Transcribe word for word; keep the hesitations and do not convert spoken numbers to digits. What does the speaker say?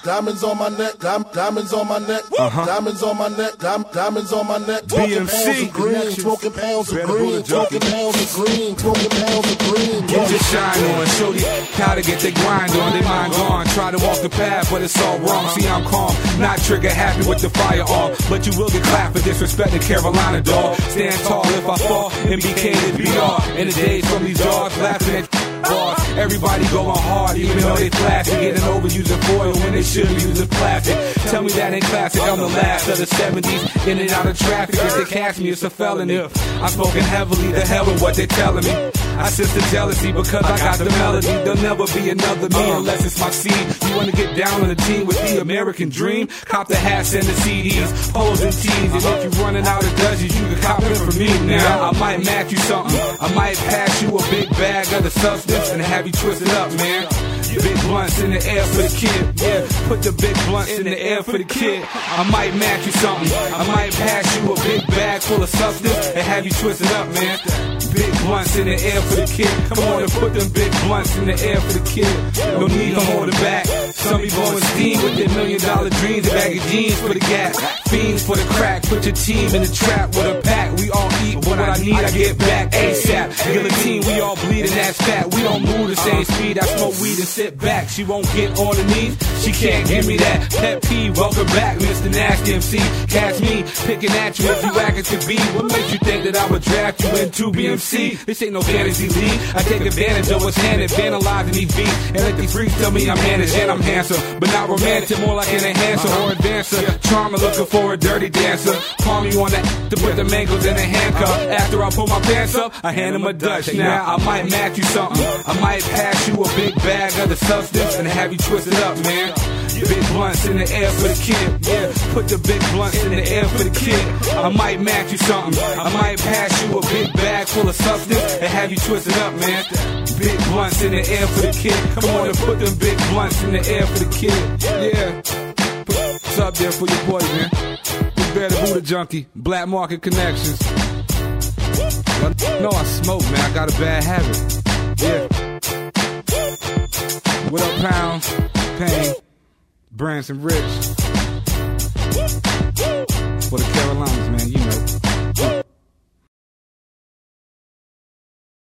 diamonds on my neck, diamonds on my neck, uh-huh. diamonds on my neck, diamonds on my neck. B M C, green, smoking pounds of green, smoking pounds of green, smoking pounds of green. Get your shine on, show you how to get their grind on. They mind gone, try to walk the path, but it's all wrong. See, I'm calm, not trigger happy with the firearm, but you will get clapped for disrespecting Carolina, dog. Stand tall if I fall, M B K to B R. In the days from these dogs laughing at bars. Everybody going hard, even though they flashy, getting over using foil when they should be using plastic. Tell me that ain't classic, I'm the last of the seventies, in and out of traffic. If they catch me, it's a felony. I'm smoking heavily, the hell with what they're telling me. I sense the jealousy because I got the melody. There'll never be another me unless it's my seed. You wanna get down on the team with the American dream? Cop the hats and the C Ds, polos and tees. And if you're running out of dozens, you can cop it from me now. I might match you something, I might pass you a big bag of the substance and have you twisted up, man. Big blunts in the air for the kid, yeah. Put the big blunts in the air for the kid. I might match you something, I might pass you a big bag full of substance and have you twisted up, man. Big blunts in the air for the kid. Come on and put them big blunts in the air for the kid. No need to hold it back. Some be blowing steam with their million dollar dreams. A bag of jeans for the gas, fiends for the crack. Put your team in the trap with a pack. We all eat, but what I need I get back ASAP. Guillotine, we all bleed and that's fat. We don't move the same speed. I smoke weed and sit back. She won't get on her knees, she can't give me that. Pet peeve, welcome back, Mister Nasty M C. Catch me picking at you if you acting to be. What makes you think that I would draft you into B M C? This ain't no fantasy league. I take advantage of what's handed, vandalizing these beats, and let these freaks tell me I'm managed and I'm handsome, but not romantic, more like an enhancer or advancer. Charmer looking for a dirty dancer. Palm you on that to put the mangoes in a handcuff. After I pull my pants up, I hand him a Dutch. Now I might match you something, I might pass you a big bag of the substance and have you twisted up, man. Big blunts in the air for the kid, yeah. Put the big blunts in the air for the kid. I might match you something, I might pass you a big bag full of substance and have you twisted up, man. Big blunts in the air for the kid. Come on and put them big blunts in the air for the kid, yeah. What's up there for your boy, man? Big Bear the Buddha Junkie, Black Market Connections. No, I smoke, man. I got a bad habit, yeah. What up, Pound, Pain, Branson Rich? For the Carolinas, man, you know.